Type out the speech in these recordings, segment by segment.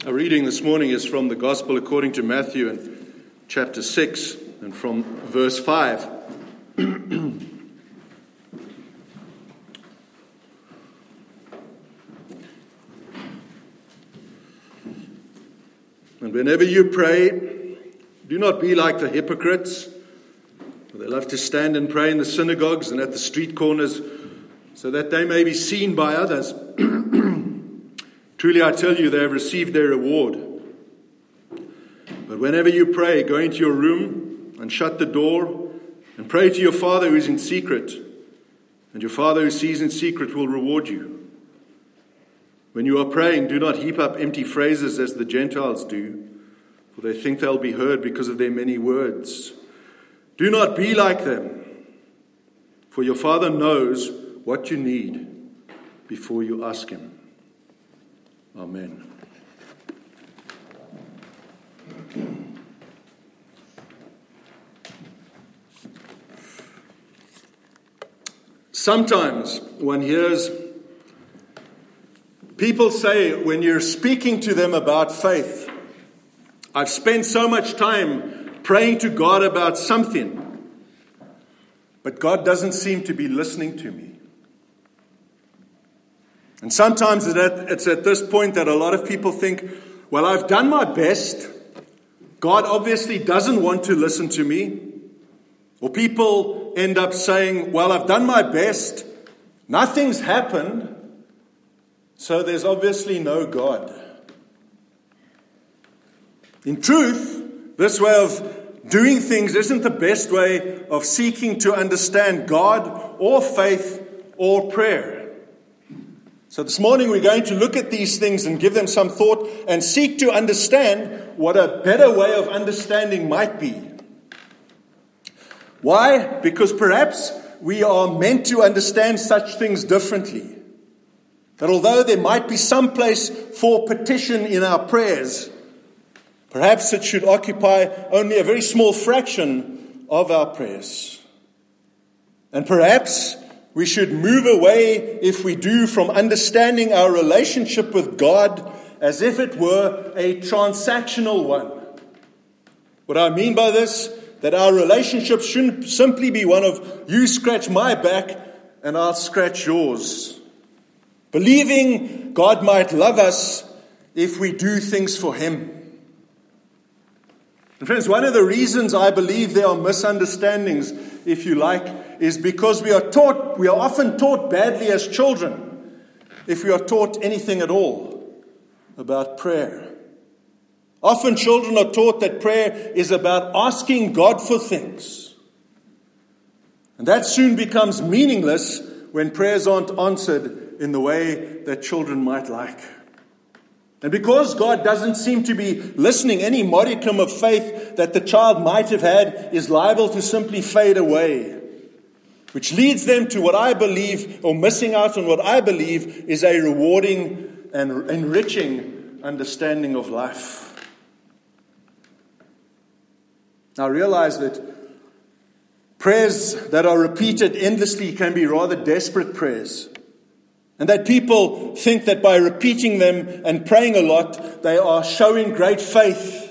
Our reading this morning is from the Gospel according to Matthew and chapter 6 and from verse 5. And whenever you pray, do not be like the hypocrites, for they love to stand and pray in the synagogues and at the street corners, so that they may be seen by others. Truly I tell you, they have received their reward. But whenever you pray, go into your room and shut the door and pray to your Father who is in secret, and your Father who sees in secret will reward you. When you are praying, do not heap up empty phrases as the Gentiles do, for they think they'll be heard because of their many words. Do not be like them, for your Father knows what you need before you ask Him. Amen. Sometimes one hears people say when you're speaking to them about faith, I've spent so much time praying to God about something, but God doesn't seem to be listening to me. And sometimes it's at this point that a lot of people think, well, I've done my best. God obviously doesn't want to listen to me. Or people end up saying, well, I've done my best. Nothing's happened. So there's obviously no God. In truth, this way of doing things isn't the best way of seeking to understand God or faith or prayer. So this morning we're going to look at these things and give them some thought and seek to understand what a better way of understanding might be. Why? Because perhaps we are meant to understand such things differently. That although there might be some place for petition in our prayers, perhaps it should occupy only a very small fraction of our prayers. And perhaps we should move away, if we do, from understanding our relationship with God as if it were a transactional one. What I mean by this, that our relationship shouldn't simply be one of you scratch my back and I'll scratch yours. Believing God might love us if we do things for Him. And friends, one of the reasons I believe there are misunderstandings, if you like, is because we are often taught badly as children, if we are taught anything at all about prayer. Often children are taught that prayer is about asking God for things. And that soon becomes meaningless when prayers aren't answered in the way that children might like. And because God doesn't seem to be listening, any modicum of faith that the child might have had is liable to simply fade away, which leads them to what I believe, or missing out on what I believe is a rewarding and enriching understanding of life. Now realize that prayers that are repeated endlessly can be rather desperate prayers. And that people think that by repeating them and praying a lot, they are showing great faith.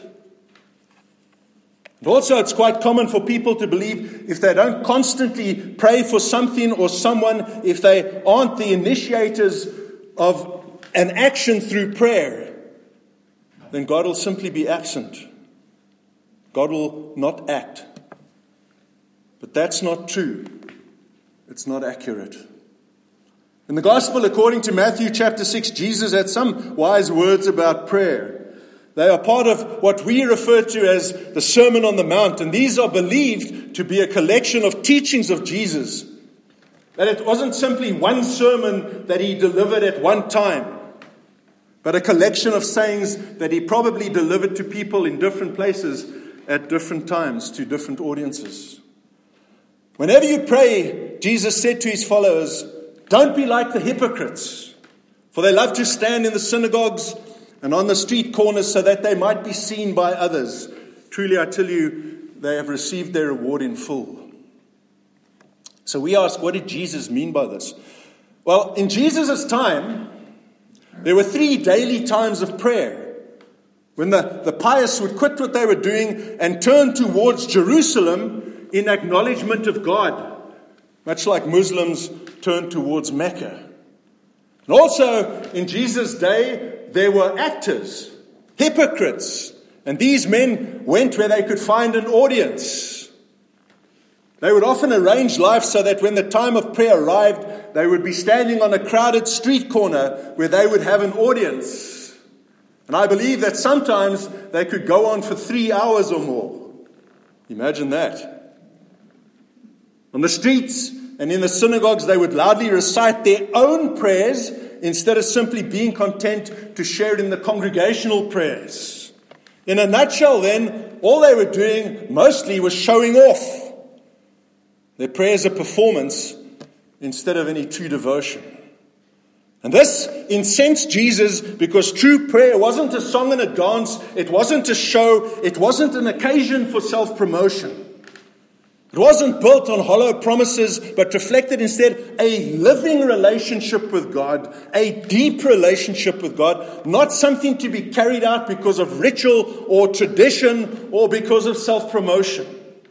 And also, it's quite common for people to believe if they don't constantly pray for something or someone, if they aren't the initiators of an action through prayer, then God will simply be absent. God will not act. But that's not true. It's not accurate. In the Gospel according to Matthew chapter 6, Jesus had some wise words about prayer. They are part of what we refer to as the Sermon on the Mount, and these are believed to be a collection of teachings of Jesus. That it wasn't simply one sermon that He delivered at one time, but a collection of sayings that He probably delivered to people in different places at different times to different audiences. Whenever you pray, Jesus said to His followers, don't be like the hypocrites, for they love to stand in the synagogues and on the street corners so that they might be seen by others. Truly, I tell you, they have received their reward in full. So we ask, what did Jesus mean by this? Well, in Jesus' time, there were 3 daily times of prayer when the pious would quit what they were doing and turn towards Jerusalem in acknowledgement of God, much like Muslims turn towards Mecca. And also, in Jesus' day, there were actors, hypocrites, and these men went where they could find an audience. They would often arrange life so that when the time of prayer arrived, they would be standing on a crowded street corner where they would have an audience. And I believe that sometimes they could go on for 3 hours or more. Imagine that. On the streets and in the synagogues, they would loudly recite their own prayers instead of simply being content to share in the congregational prayers. In a nutshell, then, all they were doing mostly was showing off. Their prayers a performance instead of any true devotion. And this incensed Jesus because true prayer wasn't a song and a dance, it wasn't a show, it wasn't an occasion for self-promotion. It wasn't built on hollow promises, but reflected instead a living relationship with God, a deep relationship with God, not something to be carried out because of ritual or tradition or because of self-promotion.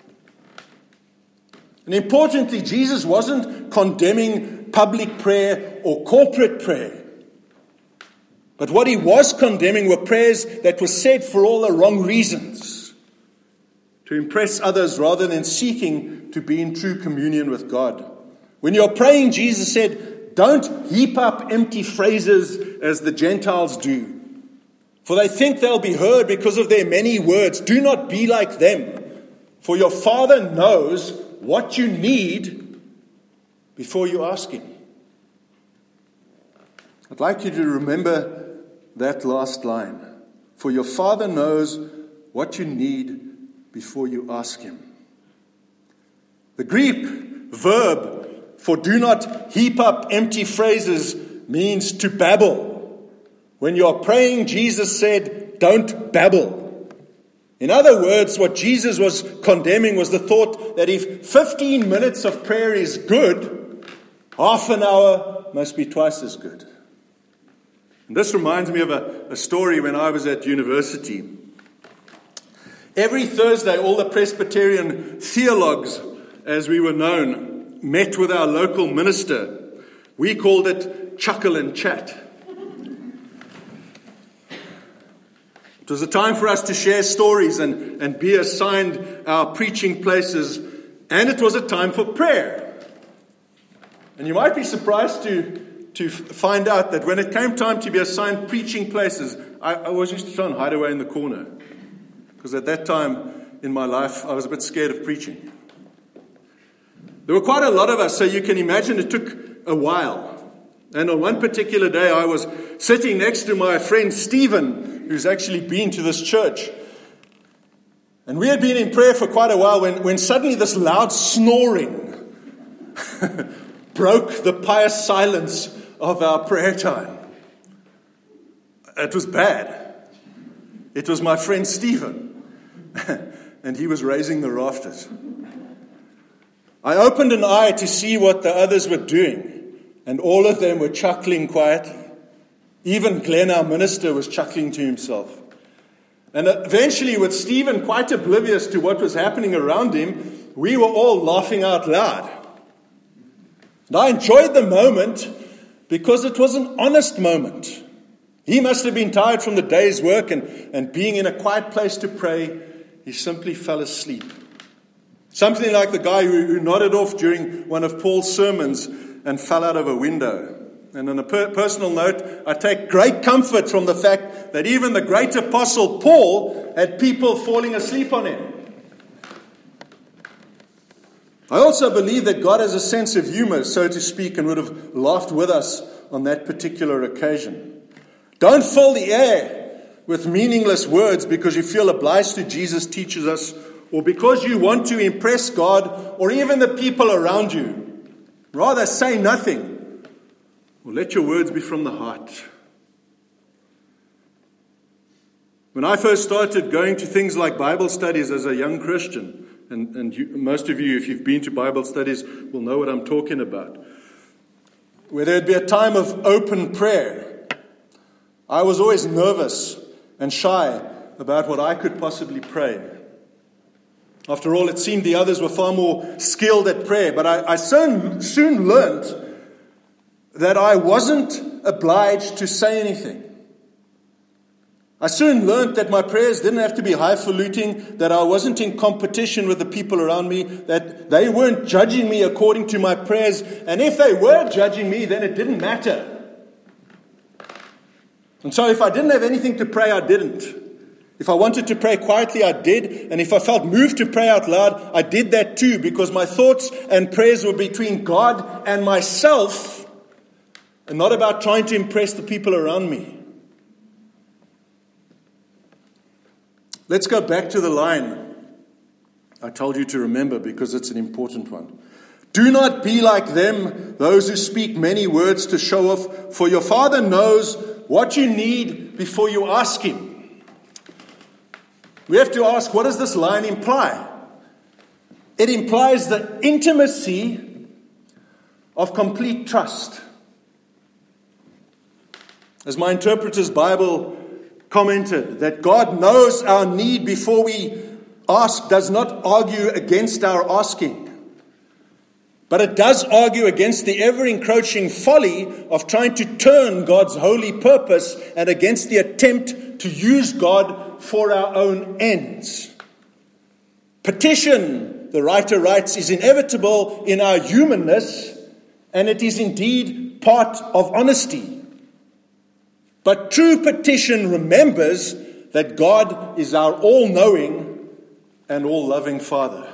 And importantly, Jesus wasn't condemning public prayer or corporate prayer. But what he was condemning were prayers that were said for all the wrong reasons. To impress others rather than seeking to be in true communion with God. When you're praying, Jesus said, don't heap up empty phrases as the Gentiles do. For they think they'll be heard because of their many words. Do not be like them. For your Father knows what you need before you ask Him. I'd like you to remember that last line. For your Father knows what you need before you ask Him. The Greek verb for do not heap up empty phrases means to babble. When you're praying, Jesus said, don't babble. In other words, what Jesus was condemning was the thought that if 15 minutes of prayer is good, half an hour must be twice as good. And this reminds me of a story when I was at university. Every Thursday, all the Presbyterian theologues, as we were known, met with our local minister. We called it chuckle and chat. It was a time for us to share stories and be assigned our preaching places, and it was a time for prayer. And you might be surprised to find out that when it came time to be assigned preaching places, I always used to try and hide away in the corner. Because at that time in my life, I was a bit scared of preaching. There were quite a lot of us, so you can imagine it took a while. And on one particular day, I was sitting next to my friend Stephen, who's actually been to this church. And we had been in prayer for quite a while when suddenly this loud snoring broke the pious silence of our prayer time. It was bad. It was my friend Stephen. And he was raising the rafters. I opened an eye to see what the others were doing, and all of them were chuckling quietly. Even Glenn, our minister, was chuckling to himself. And eventually, with Stephen quite oblivious to what was happening around him, we were all laughing out loud. And I enjoyed the moment because it was an honest moment. He must have been tired from the day's work and being in a quiet place to pray, he simply fell asleep. Something like the guy who nodded off during one of Paul's sermons and fell out of a window. And on a personal note, I take great comfort from the fact that even the great apostle Paul had people falling asleep on him. I also believe that God has a sense of humor, so to speak, and would have laughed with us on that particular occasion. Don't fill the air with meaningless words because you feel obliged to Jesus teaches us, or because you want to impress God or even the people around you. Rather, say nothing, or let your words be from the heart. When I first started going to things like Bible studies as a young Christian, and most of you, if you've been to Bible studies, will know what I'm talking about, where there'd be a time of open prayer, I was always nervous and shy about what I could possibly pray. After all, it seemed the others were far more skilled at prayer, but I soon learned that I wasn't obliged to say anything. I soon learned that my prayers didn't have to be highfalutin, that I wasn't in competition with the people around me, that they weren't judging me according to my prayers, and if they were judging me, then it didn't matter. And so if I didn't have anything to pray, I didn't. If I wanted to pray quietly, I did. And if I felt moved to pray out loud, I did that too, because my thoughts and prayers were between God and myself, and not about trying to impress the people around me. Let's go back to the line I told you to remember, because it's an important one. Do not be like them, those who speak many words to show off, for your Father knows what you need before you ask Him. We have to ask, what does this line imply? It implies the intimacy of complete trust. As my interpreter's Bible commented, that God knows our need before we ask does not argue against our asking. But it does argue against the ever-encroaching folly of trying to turn God's holy purpose and against the attempt to use God for our own ends. Petition, the writer writes, is inevitable in our humanness, and it is indeed part of honesty. But true petition remembers that God is our all-knowing and all-loving Father.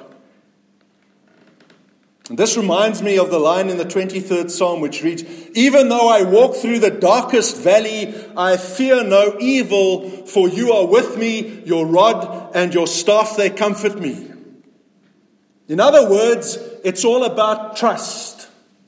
And this reminds me of the line in the 23rd Psalm which reads, even though I walk through the darkest valley, I fear no evil, for you are with me, your rod and your staff, they comfort me. In other words, it's all about trust.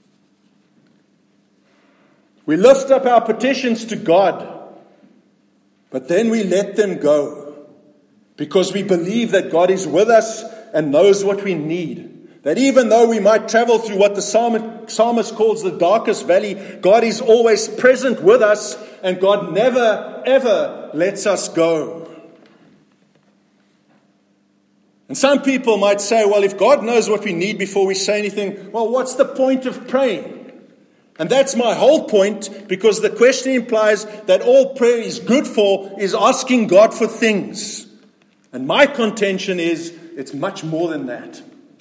We lift up our petitions to God, but then we let them go, because we believe that God is with us and knows what we need. That even though we might travel through what the psalmist calls the darkest valley, God is always present with us, and God never, ever lets us go. And some people might say, well, if God knows what we need before we say anything, well, what's the point of praying? And that's my whole point, because the question implies that all prayer is good for is asking God for things. And my contention is, it's much more than that.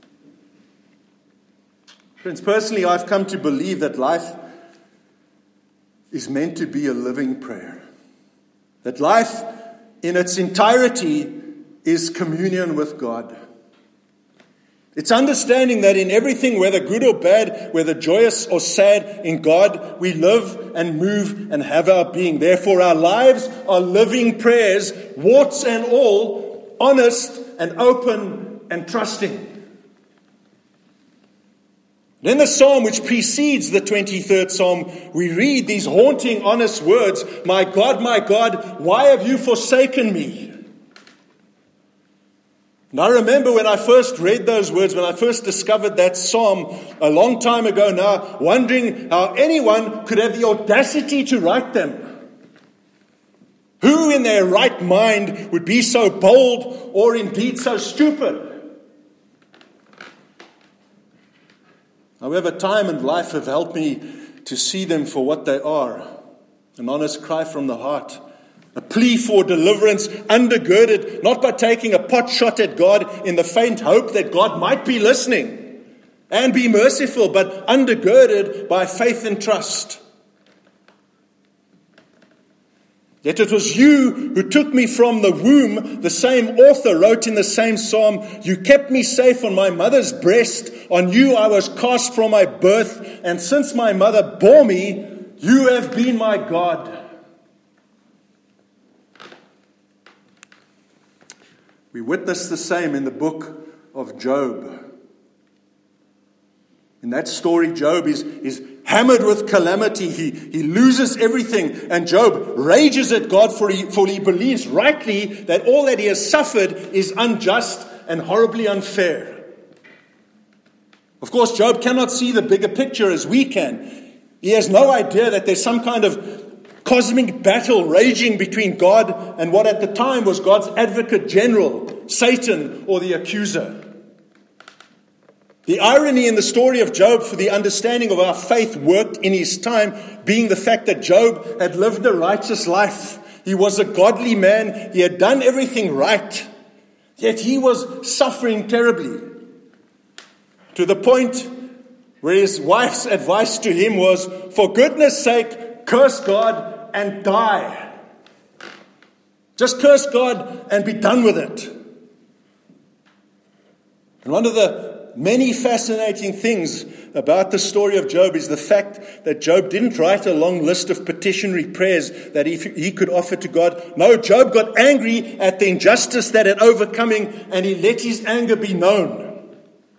Friends, personally, I've come to believe that life is meant to be a living prayer. That life in its entirety is communion with God. It's understanding that in everything, whether good or bad, whether joyous or sad, in God we live and move and have our being. Therefore, our lives are living prayers, warts and all, honest and open and trusting. In the psalm which precedes the 23rd Psalm, we read these haunting, honest words, my God, why have you forsaken me? And I remember when I first read those words, when I first discovered that psalm a long time ago now, wondering how anyone could have the audacity to write them. Who in their right mind would be so bold or indeed so stupid? However, time and life have helped me to see them for what they are. An honest cry from the heart. A plea for deliverance, undergirded not by taking a pot shot at God in the faint hope that God might be listening and be merciful, but undergirded by faith and trust. Yet it was you who took me from the womb, the same author wrote in the same psalm, you kept me safe on my mother's breast, on you I was cast from my birth, and since my mother bore me, you have been my God. We witness the same in the book of Job. In that story, Job is hammered with calamity. He loses everything. And Job rages at God for he believes rightly that all that he has suffered is unjust and horribly unfair. Of course, Job cannot see the bigger picture as we can. He has no idea that there's some kind of cosmic battle raging between God and what at the time was God's advocate general, Satan, or the accuser. The irony in the story of Job for the understanding of our faith worked in his time being the fact that Job had lived a righteous life. He was a godly man. He had done everything right. Yet he was suffering terribly. To the point where his wife's advice to him was, for goodness sake, curse God and die. Just curse God and be done with it. And one of the many fascinating things about the story of Job is the fact that Job didn't write a long list of petitionary prayers that he could offer to God. No, Job got angry at the injustice that had overcome him, and he let his anger be known.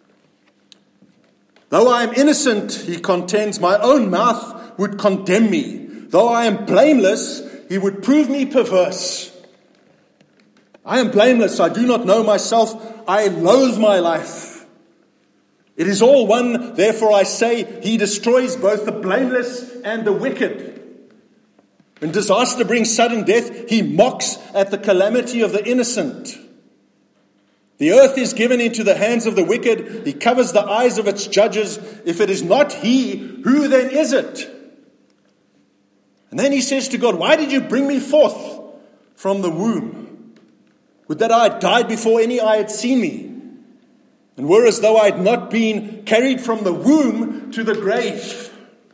Though I am innocent, he contends, my own mouth would condemn me. Though I am blameless, he would prove me perverse. I am blameless, I do not know myself, I loathe my life. It is all one, therefore I say, he destroys both the blameless and the wicked. When disaster brings sudden death, he mocks at the calamity of the innocent. The earth is given into the hands of the wicked. He covers the eyes of its judges. If it is not he, who then is it? And then he says to God, why did you bring me forth from the womb? Would that I had died before any eye had seen me, and were as though I had not been carried from the womb to the grave.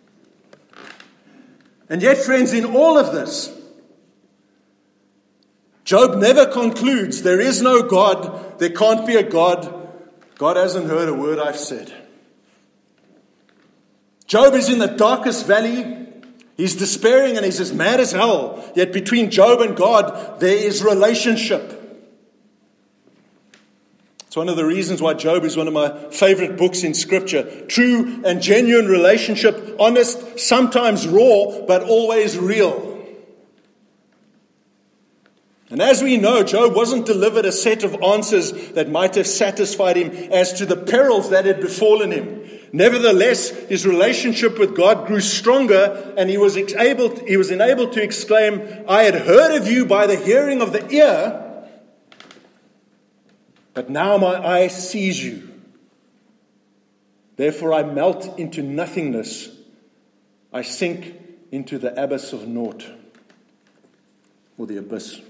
And yet, friends, in all of this, Job never concludes, there is no God, there can't be a God. God hasn't heard a word I've said. Job is in the darkest valley. He's despairing and he's as mad as hell. Yet between Job and God, there is relationship. It's one of the reasons why Job is one of my favorite books in Scripture. True and genuine relationship, honest, sometimes raw, but always real. And as we know, Job wasn't delivered a set of answers that might have satisfied him as to the perils that had befallen him. Nevertheless, his relationship with God grew stronger, and he was enabled to exclaim, I had heard of you by the hearing of the ear, but now my eye sees you. Therefore I melt into nothingness. I sink into the abyss of naught, or the abyss.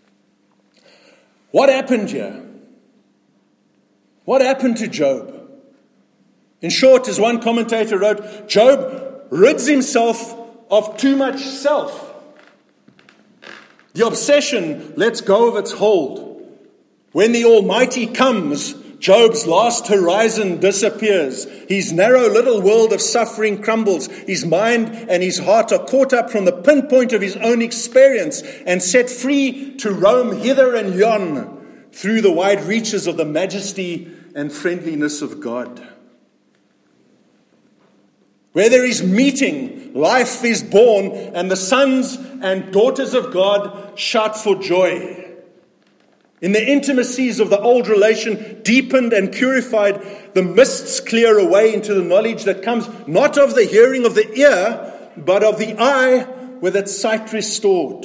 What happened here? What happened to Job? In short, as one commentator wrote, Job rids himself of too much self. The obsession lets go of its hold. When the Almighty comes, Job's last horizon disappears. His narrow little world of suffering crumbles. His mind and his heart are caught up from the pinpoint of his own experience and set free to roam hither and yon through the wide reaches of the majesty and friendliness of God. Where there is meeting, life is born, and the sons and daughters of God shout for joy. In the intimacies of the old relation, deepened and purified, the mists clear away into the knowledge that comes not of the hearing of the ear, but of the eye with its sight restored.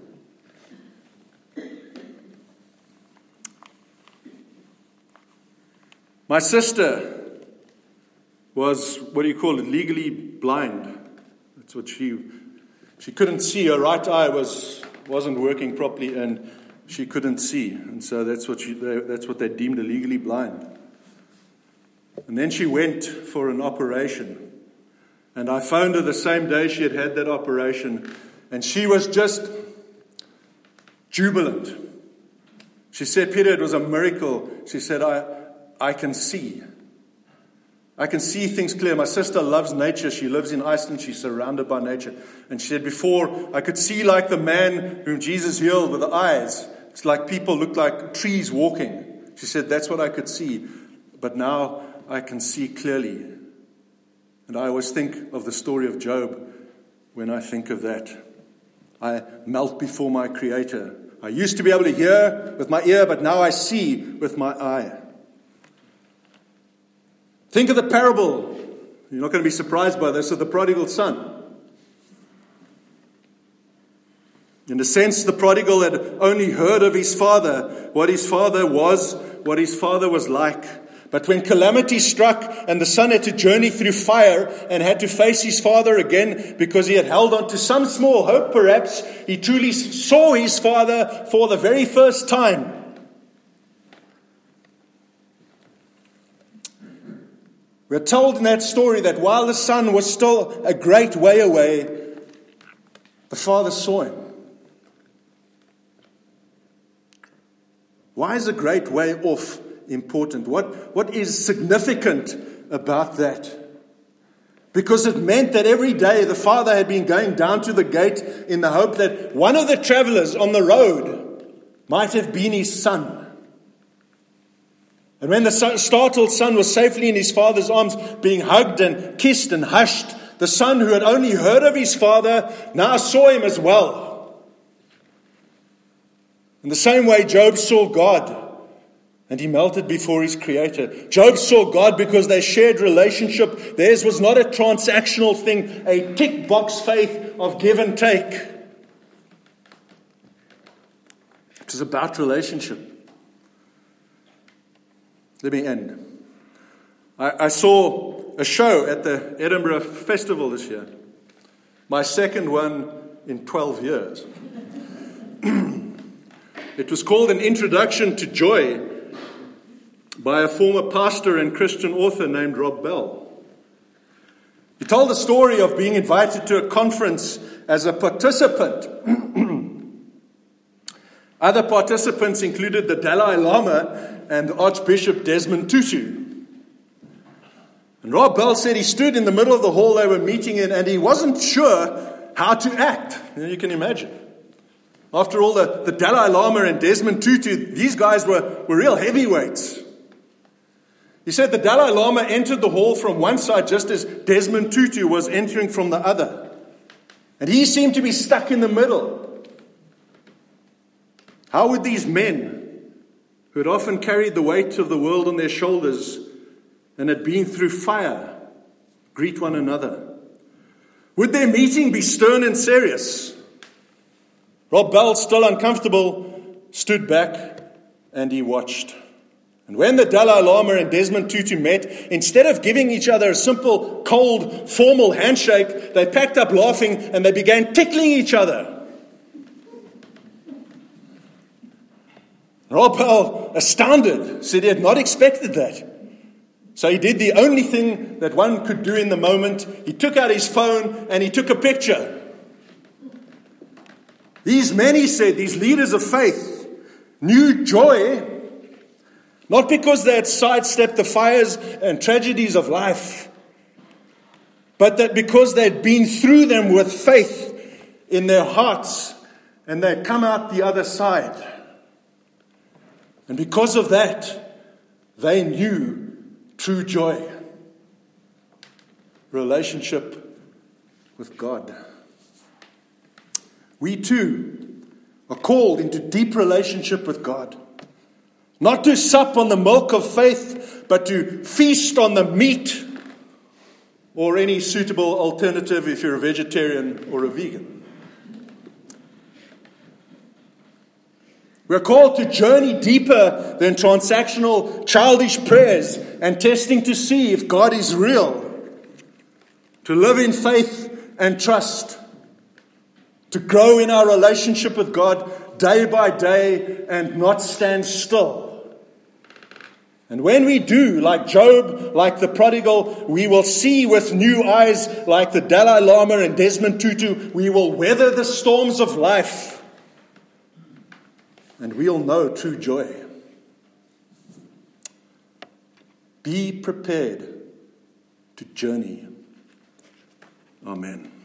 My sister was, legally blind. That's what she couldn't see. Her right eye wasn't working properly, and she couldn't see, and so that's what they deemed illegally blind. And then she went for an operation, and I phoned her the same day she had had that operation, and she was just jubilant. She said, Peter, it was a miracle. She said, I can see. I can see things clear. My sister loves nature. She lives in Iceland. She's surrounded by nature. And she said, before, I could see like the man whom Jesus healed with the eyes. It's like people look like trees walking. She said, that's what I could see. But now I can see clearly. And I always think of the story of Job when I think of that. I melt before my Creator. I used to be able to hear with my ear, but now I see with my eye. Think of the parable. You're not going to be surprised by this, of the prodigal son. In a sense, the prodigal had only heard of his father, what his father was, what his father was like. But when calamity struck and the son had to journey through fire and had to face his father again because he had held on to some small hope perhaps, he truly saw his father for the very first time. We're told in that story that while the son was still a great way away, the father saw him. Why is a great way off important? What is significant about that? Because it meant that every day the father had been going down to the gate in the hope that one of the travelers on the road might have been his son. And when the startled son was safely in his father's arms, being hugged and kissed and hushed, the son who had only heard of his father now saw him as well. In the same way, Job saw God, and he melted before his Creator. Job saw God because they shared relationship. Theirs was not a transactional thing, a tick box faith of give and take. It was about relationship. Let me end. I saw a show at the Edinburgh Festival this year. My second one in 12 years. It was called An Introduction to Joy by a former pastor and Christian author named Rob Bell. He told the story of being invited to a conference as a participant. Other participants included the Dalai Lama and Archbishop Desmond Tutu. And Rob Bell said he stood in the middle of the hall they were meeting in and he wasn't sure how to act. You can imagine. After all, the Dalai Lama and Desmond Tutu, these guys were real heavyweights. He said the Dalai Lama entered the hall from one side just as Desmond Tutu was entering from the other. And he seemed to be stuck in the middle. How would these men, who had often carried the weight of the world on their shoulders and had been through fire, greet one another? Would their meeting be stern and serious? Rob Bell, still uncomfortable, stood back and he watched. And when the Dalai Lama and Desmond Tutu met, instead of giving each other a simple, cold, formal handshake, they packed up laughing and they began tickling each other. Rob Bell, astounded, said he had not expected that. So he did the only thing that one could do in the moment. He took out his phone and he took a picture. These men, he said, these leaders of faith, knew joy, not because they had sidestepped the fires and tragedies of life, but that because they had been through them with faith in their hearts and they had come out the other side. And because of that, they knew true joy. Relationship with God. We too are called into deep relationship with God. Not to sup on the milk of faith, but to feast on the meat or any suitable alternative if you're a vegetarian or a vegan. We're called to journey deeper than transactional, childish prayers and testing to see if God is real. To live in faith and trust. To grow in our relationship with God day by day and not stand still. And when we do, like Job, like the prodigal, we will see with new eyes like the Dalai Lama and Desmond Tutu. We will weather the storms of life. And we'll know true joy. Be prepared to journey. Amen.